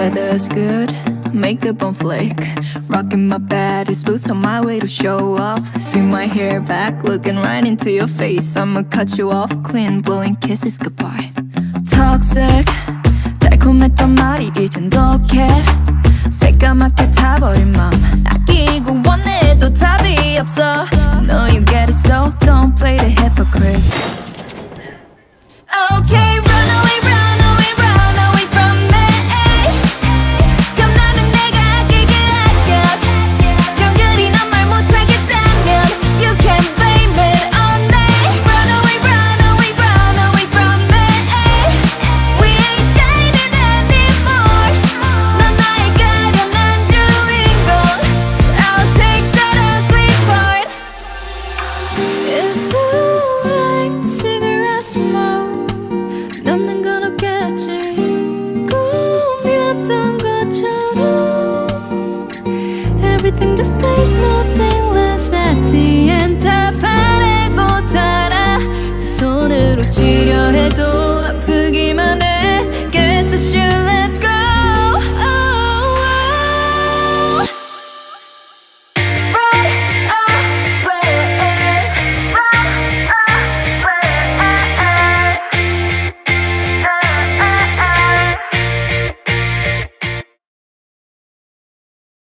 weather's good, makeup on flake, rocking my baddest boots on my way to show off. See my hair back, looking right into your face. I'ma cut you off clean, blowing kisses goodbye. Toxic, 달콤했던 말이 이젠 독해. 새까맣게 타버린 맘 아끼고 원해도 답이 없어. No, you get it, so don't play the hypocrite. Okay, run away, run away, run away from me. 겁나면 내가 아끼게 아껴. 정글이 넌 말 못하겠다면 you can blame it on me. Run away, run away, run away from me. We ain't shining anymore. 넌 나의 가련한 주인공. I'll take that ugly part. If you like the cigarette smoke, 남는 건 없겠지. 꿈이었던 것처럼 Everything just fades